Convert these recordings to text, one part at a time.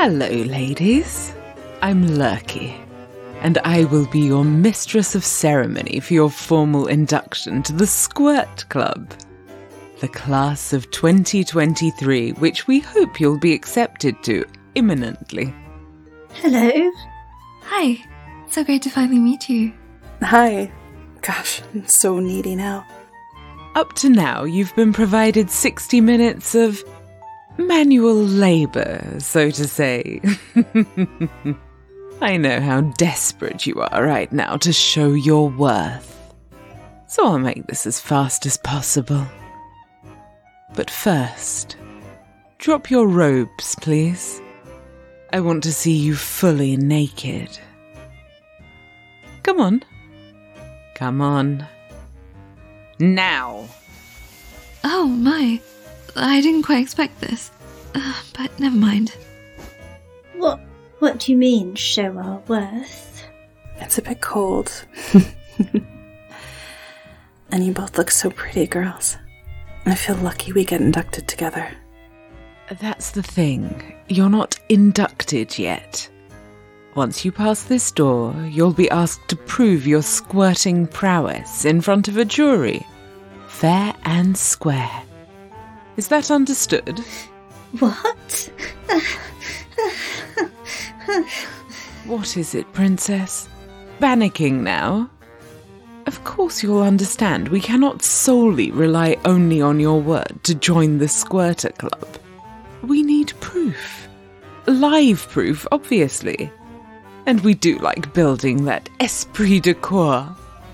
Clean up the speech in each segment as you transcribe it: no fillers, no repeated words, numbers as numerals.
Hello, ladies. I'm Lurky, and I will be your mistress of ceremony for your formal induction to the Squirt Club, the class of 2023, which we hope you'll be accepted to imminently. Hello. Hi. So great to finally meet you. Hi. Gosh, I'm so needy now. Up to now, you've been provided 60 minutes of manual labour, so to say. I know how desperate you are right now to show your worth, so I'll make this as fast as possible. But first, drop your robes, please. I want to see you fully naked. Come on. Come on. Now! Oh my, I didn't quite expect this. But never mind. What do you mean, show our worth? It's a bit cold. And you both look so pretty, girls. I feel lucky we get inducted together. That's the thing. You're not inducted yet. Once you pass this door, you'll be asked to prove your squirting prowess in front of a jury. Fair and square. Is that understood? What? What is it, Princess? Panicking now? Of course you'll understand we cannot solely rely only on your word to join the Squirter Club. We need proof. Live proof, obviously. And we do like building that esprit de corps.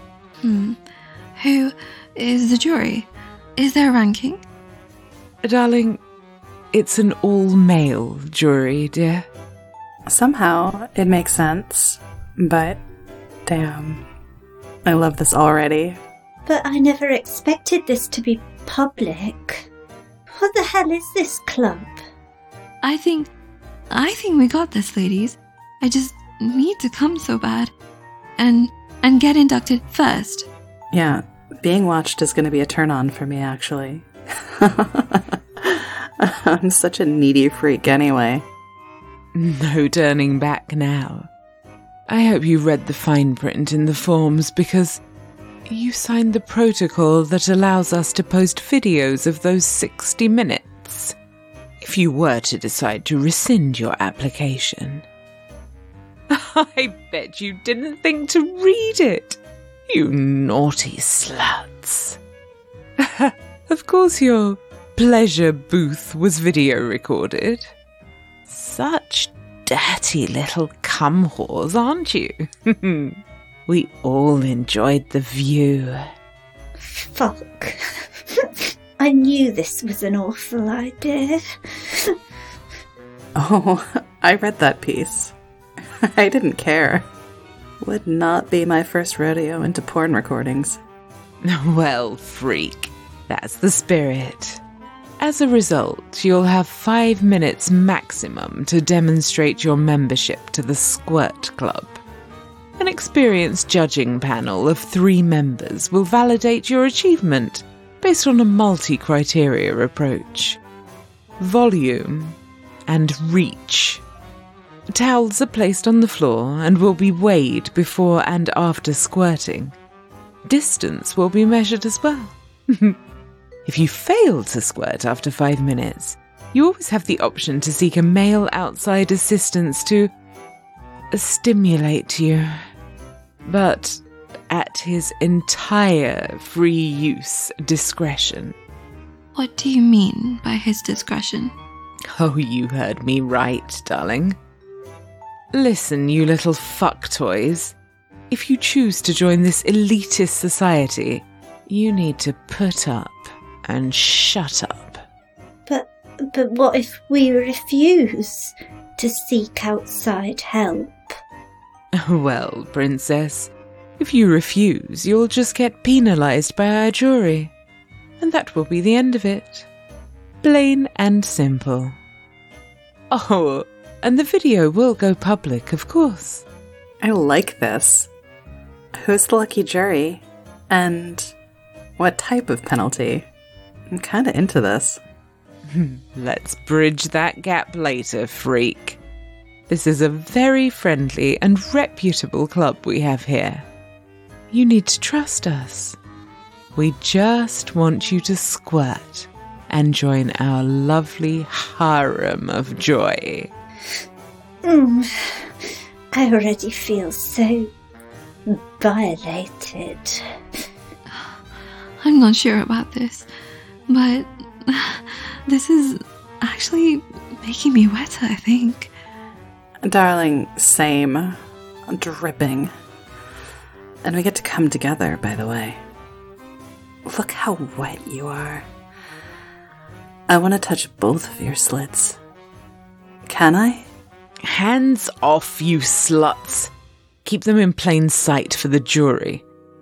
Who is the jury? Is there a ranking? Darling, it's an all-male jury, dear. Somehow, it makes sense. But, damn. I love this already. But I never expected this to be public. What the hell is this club? I think we got this, ladies. I just need to come so bad. And get inducted first. Yeah, being watched is going to be a turn-on for me, actually. I'm such a needy freak anyway. No turning back now. I hope you read the fine print in the forms because you signed the protocol that allows us to post videos of those 60 minutes. If you were to decide to rescind your application. I bet you didn't think to read it, you naughty sluts. Of course your pleasure booth was video recorded. Such dirty little cum whores, aren't you? We all enjoyed the view. Fuck. I knew this was an awful idea. Oh, I read that piece. I didn't care. Would not be my first rodeo into porn recordings. Well, freak, that's the spirit. As a result, you'll have 5 minutes maximum to demonstrate your membership to the Squirt Club. An experienced judging panel of 3 members will validate your achievement based on a multi-criteria approach. Volume and reach. Towels are placed on the floor and will be weighed before and after squirting. Distance will be measured as well. If you fail to squirt after 5 minutes, you always have the option to seek a male outside assistance to stimulate you. But at his entire free use discretion. What do you mean by his discretion? Oh, you heard me right, darling. Listen, you little fuck toys. If you choose to join this elitist society, you need to put up and shut up. But what if we refuse to seek outside help? Well, Princess, if you refuse, you'll just get penalised by our jury. And that will be the end of it. Plain and simple. Oh, and the video will go public, of course. I like this. Who's the lucky jury? And what type of penalty? I'm kinda into this. Let's bridge that gap later, freak. This is a very friendly and reputable club we have here. You need to trust us. We just want you to squirt and join our lovely harem of joy. I already feel so violated. I'm not sure about this, but this is actually making me wetter, I think. Darling, same. Dripping. And we get to come together, by the way. Look how wet you are. I want to touch both of your slits. Can I? Hands off, you sluts. Keep them in plain sight for the jury.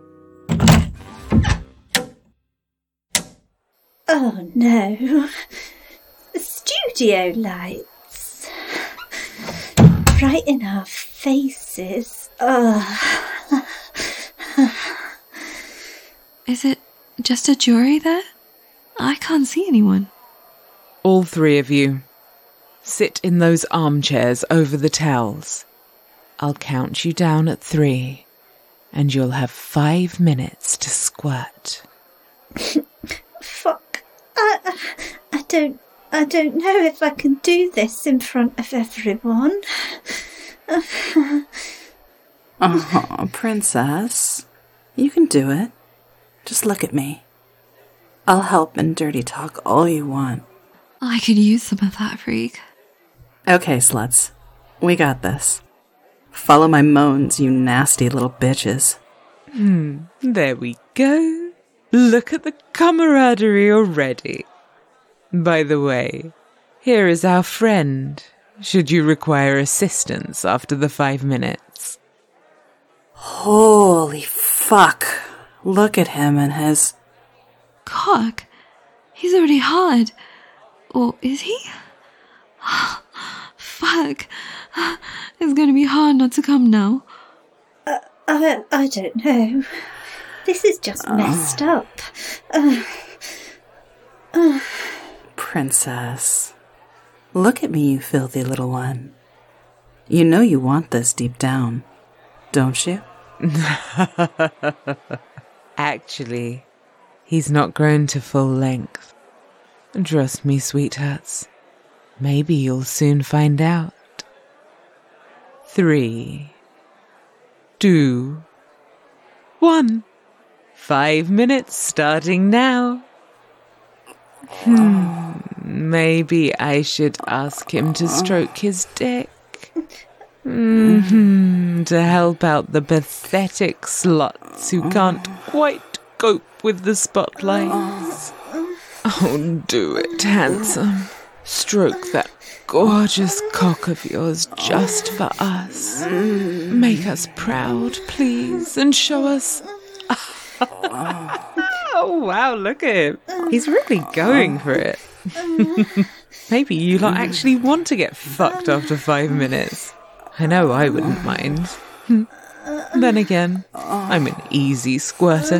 Oh no. Studio lights. Right in our faces. Is it just a jury there? I can't see anyone. All three of you, sit in those armchairs over the towels. I'll count you down at 3, and you'll have 5 minutes to squirt. Fuck. I don't know if I can do this in front of everyone. Oh, princess. You can do it. Just look at me. I'll help and dirty talk all you want. I could use some of that, Freak. Okay, sluts. We got this. Follow my moans, you nasty little bitches. There we go. Look at the camaraderie already. By the way, here is our friend, should you require assistance after the 5 minutes. Holy fuck. Look at him and his... Cock? He's already hard. Or is he? Fuck. It's gonna be hard not to come now. I don't know. This is just messed up. Princess. Look at me, you filthy little one. You know you want this deep down, don't you? Actually, he's not grown to full length. Trust me, sweethearts. Maybe you'll soon find out. 3, 2, 1. 5 minutes starting now. Maybe I should ask him to stroke his dick. To help out the pathetic sluts who can't quite cope with the spotlights. Oh, do it, handsome. Stroke that gorgeous cock of yours just for us. Make us proud, please, and show us... Oh, wow, look at him. He's really going for it. Maybe you lot actually want to get fucked after 5 minutes. I know I wouldn't mind. Then again, I'm an easy squirter.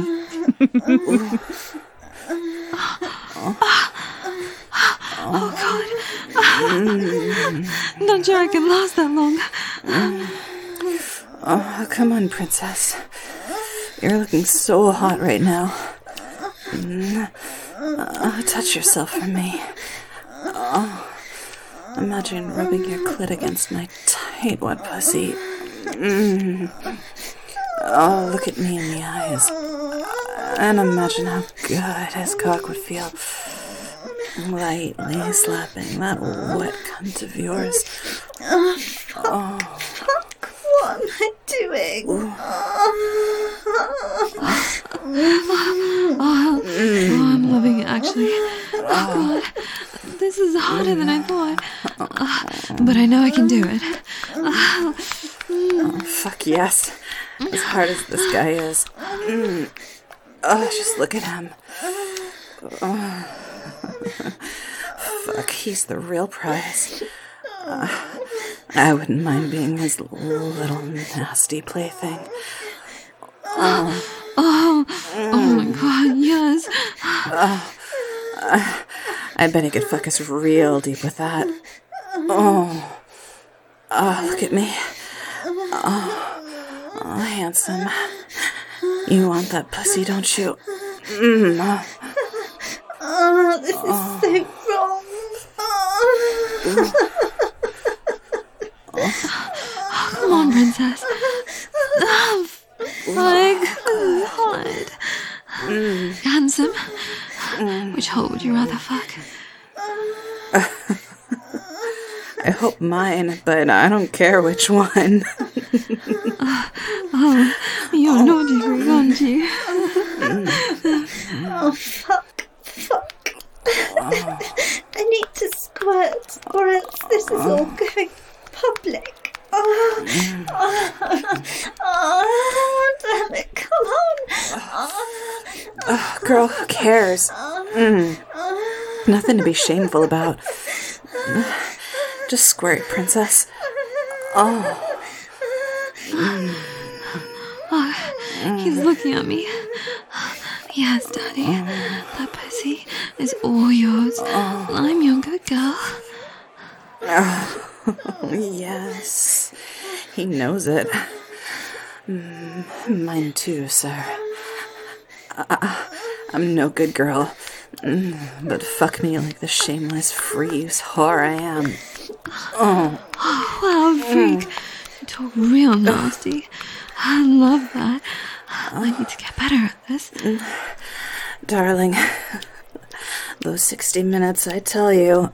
Oh, God. Not sure I can last that long. Oh, come on, princess. You're looking so hot right now. Touch yourself for me. Imagine rubbing your clit against my tight, wet pussy. Oh, look at me in the eyes. And imagine how good his cock would feel. Lightly slapping that wet cunt of yours. Fuck, what am I doing? I'm loving it, actually. Oh, God. This is harder than I thought. But I know I can do it. Fuck yes. As hard as this guy is. Just look at him. Fuck, he's the real prize. I wouldn't mind being his little nasty plaything. Oh my God, yes. I bet he could fuck us real deep with that. Oh, look at me. Oh, handsome. You want that pussy, don't you? Oh, this is so wrong. Oh, come on, princess. Like, hot. Handsome. Which hole would you rather fuck? I hope mine, but I don't care which one. Oh, you're naughty freak, aren't you? Oh, fuck. I need to squirt, or else this is all going public. Oh, damn it, come on. Girl, who cares? Nothing to be shameful about. Just squirt, princess. Oh, he's looking at me. Yes, Daddy. That pussy is all yours. I'm your good girl. Yes. He knows it. Mine too, sir. I'm no good girl. But fuck me like the shameless free-use whore I am. Oh, wow, freak. You talk real nasty. I love that. I need to get better at this. Darling, those 60 minutes, I tell you.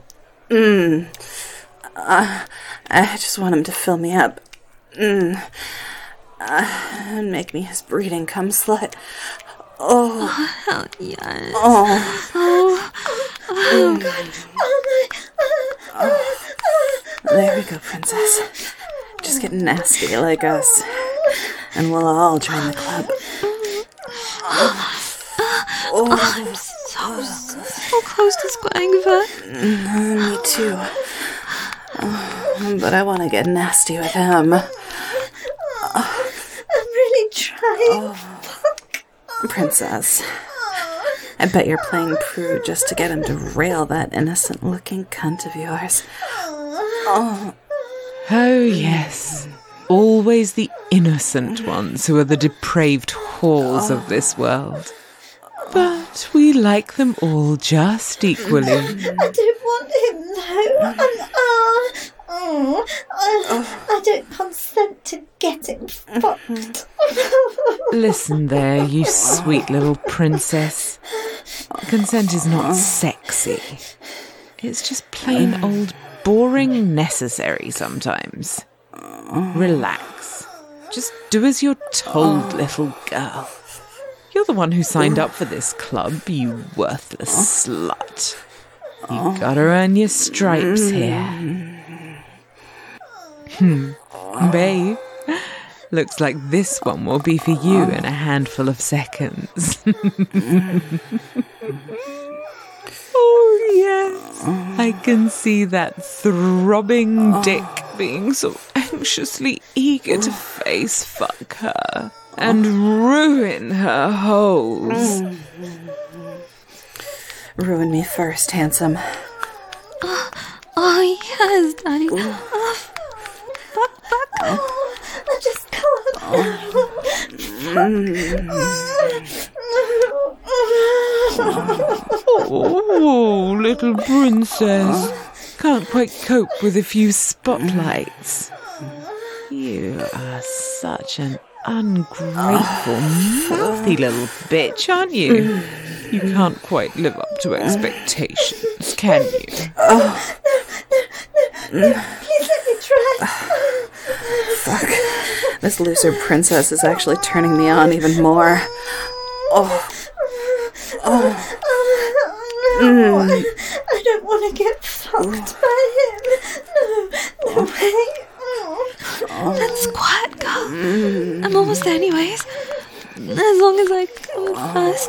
I just want him to fill me up. And make me his breeding cum slut. Oh, hell yes. There we go, princess. Just get nasty like us, and we'll all join the club. I'm so close to squatting that. Me too. But I want to get nasty with him. I'm really trying. Princess, I bet you're playing prude just to get him to rail that innocent-looking cunt of yours. Oh, yes. Always the innocent ones who are the depraved whores of this world. But we like them all just equally. I don't want him, no. I don't consent to getting fucked. Listen there, you sweet little princess. Consent is not sexy. It's just plain old boring necessary sometimes. Relax. Just do as you're told, little girl. You're the one who signed up for this club, you worthless slut. You gotta earn your stripes here. Babe, looks like this one will be for you in a handful of seconds. Oh, yes. I can see that throbbing dick being so anxiously eager to face fuck her and ruin her holes. Ruin me first, handsome. Oh, yes, Daddy. I just can't. Oh, little princess. Can't quite cope with a few spotlights. You are such an ungrateful, mouthy little bitch, aren't you? You can't quite live up to expectations, can you? Please let me try. Fuck. This loser princess is actually turning me on even more. No, I don't want to get fucked by him. No way. Let's squat, girl. I'm almost there anyways. As long as I come fast.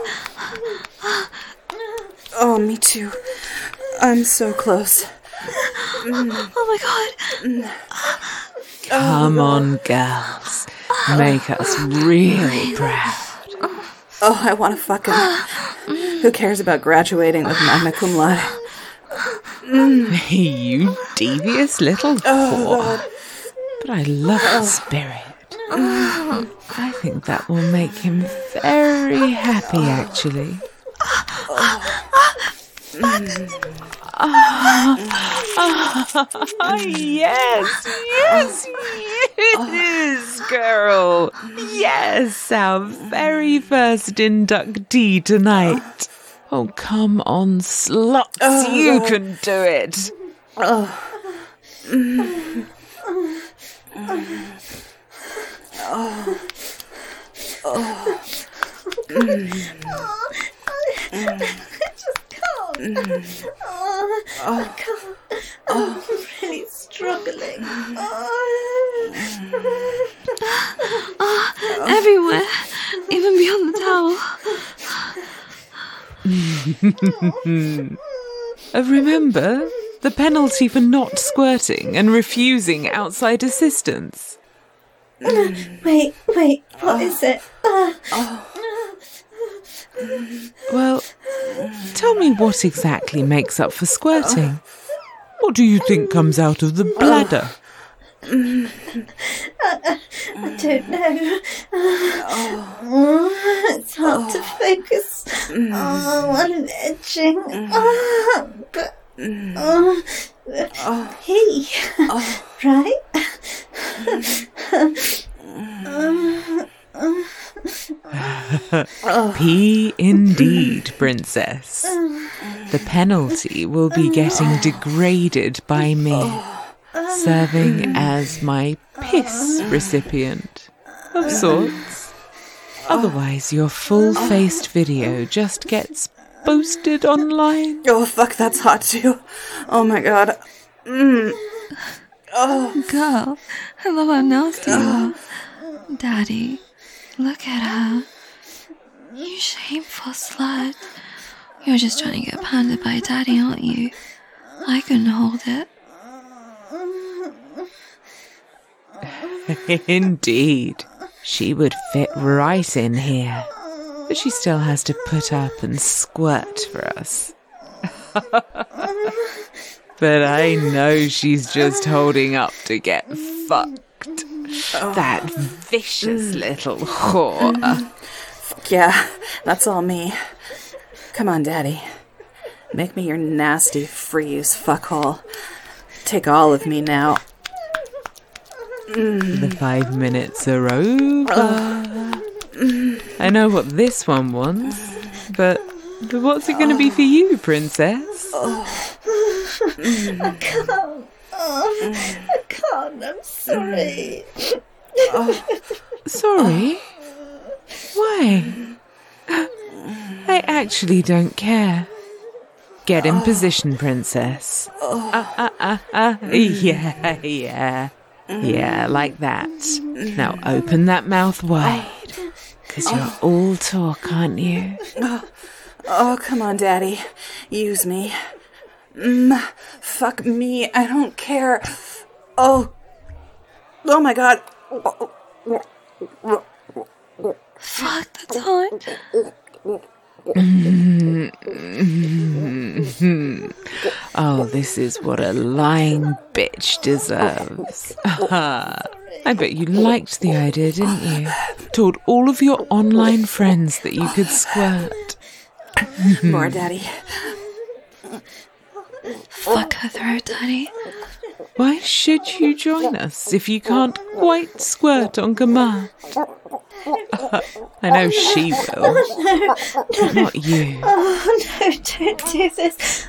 Oh, me too. I'm so close. Oh my god. Come on, girls. Make us real proud. Oh, I want to fuck him. Who cares about graduating with magna cum laude? You devious little whore. But I love the spirit. I think that will make him very happy, actually. Yes, girl. Yes, our very first inductee tonight. Oh, come on, sluts. You can do it. I can't. I'm really struggling. Everywhere, even beyond the towel. Remember the penalty for not squirting and refusing outside assistance. Wait, what is it? Well, tell me what exactly makes up for squirting. What do you think comes out of the bladder? I don't know. It's hard to focus. I'm itching. But pee, right? Pee indeed, princess. The penalty will be getting degraded by me, serving as my piss recipient of sorts. Otherwise, your full-faced video just gets posted online. Oh, fuck, that's hot too. Oh my god. Girl, I love how nasty you are. Daddy, look at her. You shameful slut. You're just trying to get pounded by Daddy, aren't you? I couldn't hold it. Indeed. She would fit right in here. But she still has to put up and squirt for us. But I know she's just holding up to get fucked. That vicious little whore. Yeah, that's all me. Come on, Daddy. Make me your nasty, free-use fuckhole. Take all of me now. The 5 minutes are over. I know what this one wants, but what's it going to be for you, princess? I can't. I can't. I'm sorry. Sorry? Why? I actually don't care. Get in position, princess. Yeah, like that. Now open that mouth wide. 'Cause you're all talk, aren't you? Oh, come on, Daddy. Use me. Fuck me. I don't care. Oh my god. Fuck, that's hot. Oh, this is what a lying bitch deserves. I bet you liked the idea, didn't you? Told all of your online friends that you could squirt. More, Daddy. Fuck her throat, Daddy. Why should you join us if you can't quite squirt on command? I know she will. But not you. Oh, no, don't do this.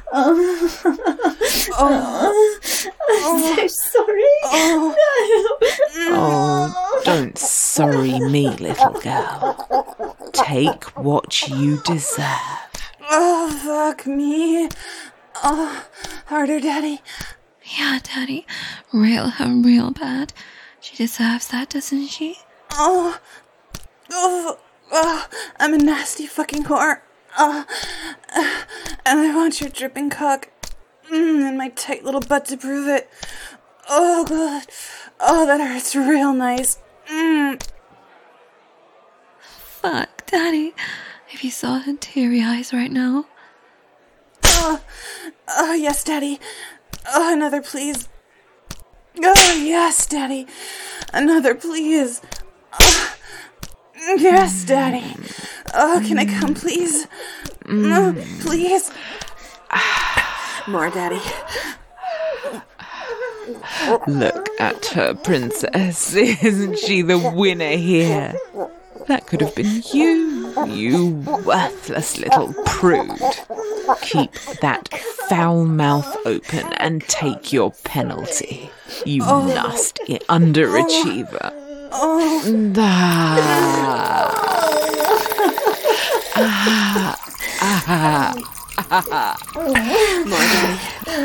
I'm so sorry. Oh, don't sorry me, little girl. Take what you deserve. Oh, fuck me. Oh, harder, Daddy. Yeah, Daddy. Rail her real bad. She deserves that, doesn't she? Oh, I'm a nasty fucking whore. And I want your dripping cock and my tight little butt to prove it. Oh, God. Oh, that hurts real nice. Fuck, Daddy. If you saw her teary eyes right now. Oh, yes, Daddy. Oh, another, please. Oh, yes, Daddy. Another, please. Yes, Daddy. Oh, can I come, please? Please. More, Daddy. Look at her, princess. Isn't she the winner here? That could have been you worthless little prude. Keep that foul mouth open and take your penalty, you nasty underachiever. More, Daddy.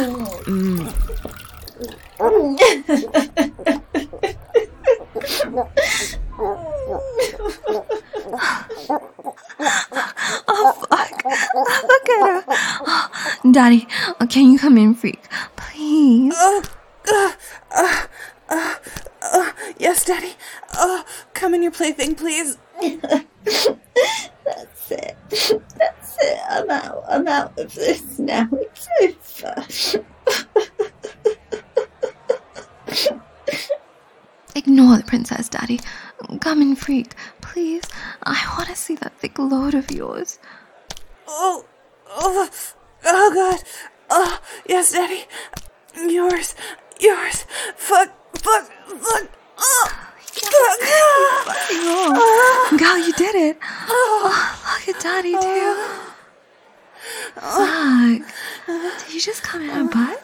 Look at her. Daddy, can you come in, freak? Please. Yes, Daddy. Come in your plaything, please. That's it. That's it. I'm out of this now. It's over. Ignore the princess, Daddy. Come in, freak. Please. I want to see that thick load of yours. Oh, God. Oh, yes, Daddy. Yours. Fuck. Oh, Girl, you did it. Oh, look at Daddy, too. Fuck. Did you just come in her butt?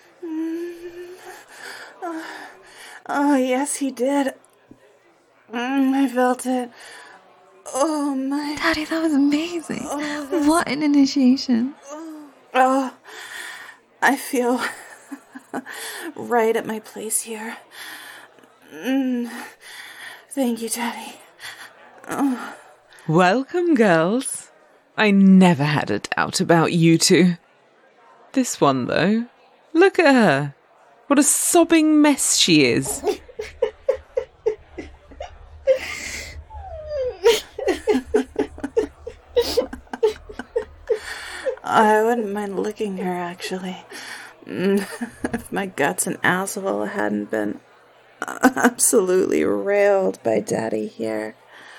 Oh, yes, he did. I felt it. Oh, my. Daddy, that was amazing. What an initiation. Oh, I feel right at my place here. Thank you, Daddy. Welcome, girls. I never had a doubt about you two. This one, though, look at her. What a sobbing mess she is. I wouldn't mind licking her, actually. If my guts and asshole hadn't been absolutely railed by Daddy here.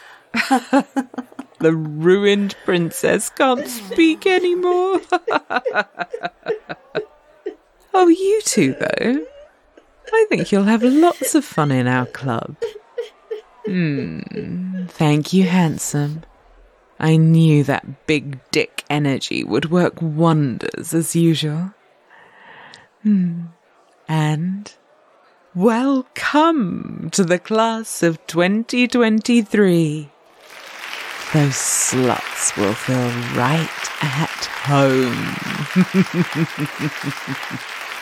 The ruined princess can't speak anymore. Oh, you two, though. I think you'll have lots of fun in our club. Thank you, handsome. I knew that big dick energy would work wonders as usual. And welcome to the class of 2023. Those sluts will feel right at home.